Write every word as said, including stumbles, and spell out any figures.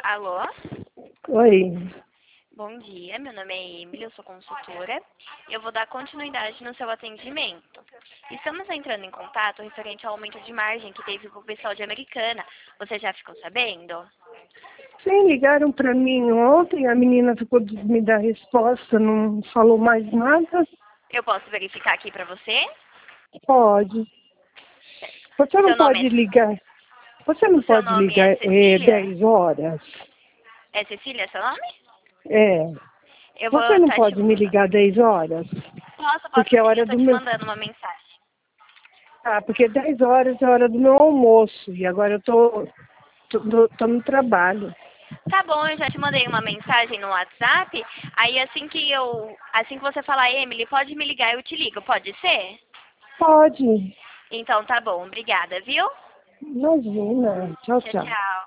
Alô? Oi. Bom dia, meu nome é Emily, eu sou consultora. Eu vou dar continuidade no seu atendimento. Estamos entrando em contato referente ao aumento de margem que teve com o pessoal de Americana. Você já ficou sabendo? Sim, ligaram para mim ontem, a menina ficou de me dar resposta, não falou mais nada. Eu posso verificar aqui para você? Pode. Você O não seu nome pode é, ligar. Você o não seu pode nome é ligar é, Cecília? dez horas? É Cecília seu nome? É. Eu vou Você não estar te pode me mandando. ligar dez horas? Posso, posso Porque é a sim, eu hora estou do te meu. mandando uma mensagem. Ah, porque dez horas é a hora do meu almoço. E agora eu tô, tô, tô no trabalho. Tá bom, eu já te mandei uma mensagem no WhatsApp. Aí assim que eu, assim que você falar, Emily, pode me ligar, eu te ligo, pode ser? Pode. Então tá bom, obrigada, viu? Imagina. Tchau, Tchau, tchau. tchau.